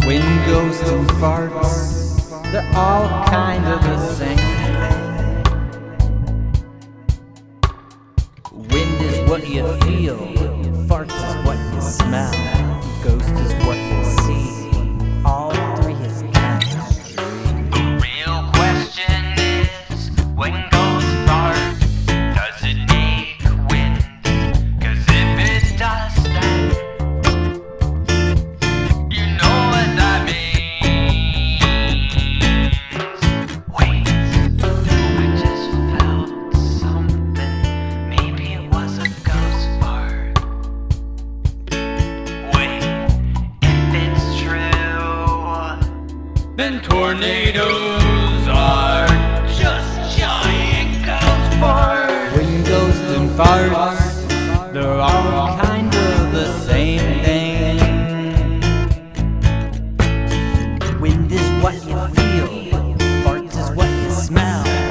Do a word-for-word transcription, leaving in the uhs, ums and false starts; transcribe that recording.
Wind, ghosts, and farts, they're all kind of the same thing. Wind is what you feel, farts is what you smell, ghost is what you see. All three is chemistry. The real question is, when ghosts fart, does it make wind? 'Cause if it does that, you know what that means. Wait, I just felt something. Maybe it was a ghost fart. Wait, if it's true, then tornadoes are just giant ghost farts. Wind, ghosts, and farts, they're all kind of the same thing. Wind is what you feel, farts is what you smell,